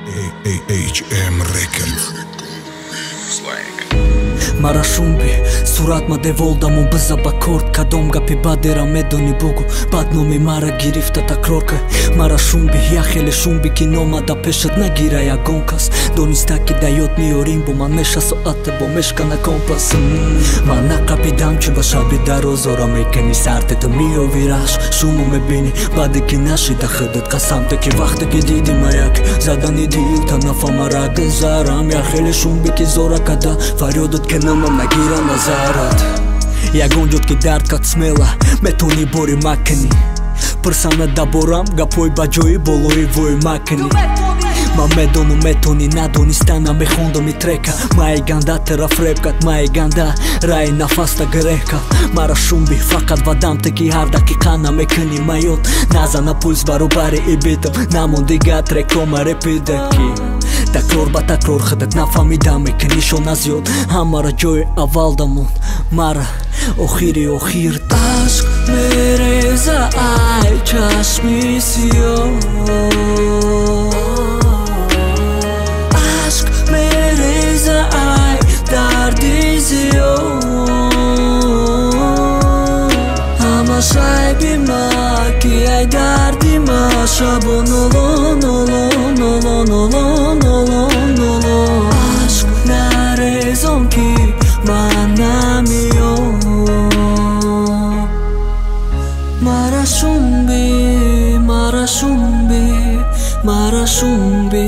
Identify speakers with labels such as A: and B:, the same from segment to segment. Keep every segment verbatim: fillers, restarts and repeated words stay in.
A: H M Records.
B: Mara shumbi, surat ma devoldamu bëza bakort Kadom ga pi badera me do një bugu Bad nomi mara girifta ta krorka Mara shumbi, ja hele shumbi Kino ma da peshet na gira ja gonkas Do një staki da jot mi orim Bo ma mesha so atë bo meshka na kompas mm. Ma na kapidam që basha bidaro Zora me keni sarte të mi o virash Shumu me bini, bade kinashi Da khëdët kasam të ki vaxte ki didi ma jak Zada një dil ta na famara gëzaram Ja hele shumbi ki zora kada Fariodët kena Në më gira në zarat Ja gongjot ki dart ka të smela Me toni bori makeni Përsa me da boram Ga poj bagjoj boloj voj makeni Ma me donu me toni na doni stana Me hondo mi treka Ma e ganda të rafrepkat Ma e ganda raj na fasta greka Mara shumbi fakat vadam të ki harda ki kana Me këni ma jot Naza na puls barubari i bitëm Na mundi ga tre koma repide ki Ta klor ba ta klor khëdet na famida me këni shon azjot Ha mara gjoj avalda mund Mara o khiri o khir Ashk me reza aj qash misio Ashk me reza aj dardizio Ama shajbi ma ki aj dardi ma Shabo nolo nolo nolo nolo nolo nolo Ashk na rezon ki ma nami jo Mara shumbi, mara shumbi, mara shumbi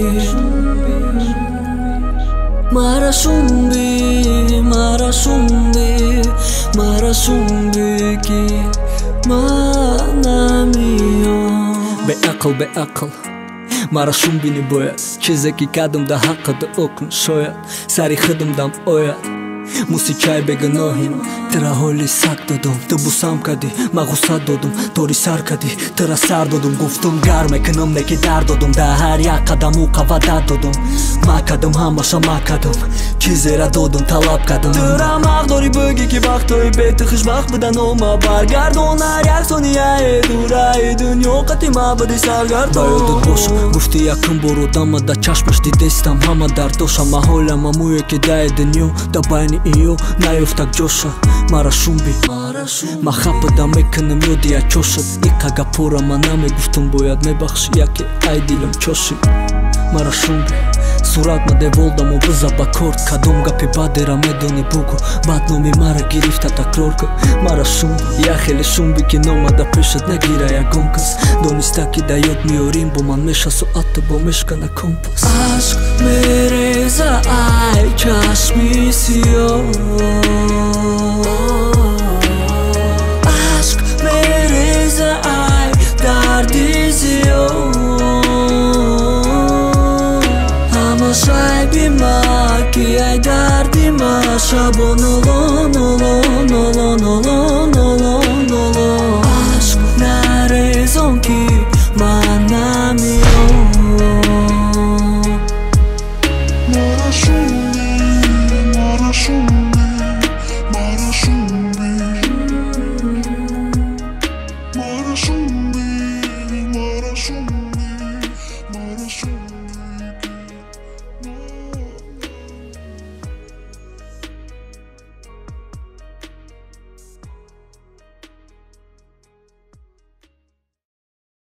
B: Mara shumbi, mara shumbi, mara shumbi ki ma nami jo Be akıl be akıl Mara shumbi një bojat Qize ki kadëm da haka dhe okën shojat Sari khëdëm dam ojat Musi qaj be gënohin Tëra holi sak do dom Të busam ka di Ma gusat do dom Tori sar ka di Tëra sar do dom Guftum garme kënëm ne kitar do dom Da harja ka damu ka vadat do dom Ma ka dëm hamba shama ka dëm Qizera do dom talap ka dëm Tëra maq dori bëgi ki vakto i betë Khësh vaq bëda no ma bar Gardon arjak soni ja e dura e dënjo Kati ma bëdi sar gardon Bajo do t'bosha Guftia këmboro dama da qash për shti destam Hama dar tosha ma hola ma muje ki da e dënjo Da bajni i jo Na jo ftak gjosha Mara shumbi Ma hapë da me kënë mjo dhja qoshët I ka gapora ma na me guftën bojat me baksh Ja ke ajdilëm qoshim Mara shumbi Surat ma devolda mu bëza bakort Kadom ga pi badera me do një bugu Bat no mi mara girifta ta krorkë Mara shumbi Ja hele shumbi kino ma da peshet na gira ja gonkës Do një staki da jot mi orim Bo man mesha so atë bo meshka na kompas Ashk me reza aj qash misio Ashk me reza aj dardizio Ama shajbi ma ki aj dardi ma Shabo nolo nolo nolo nolo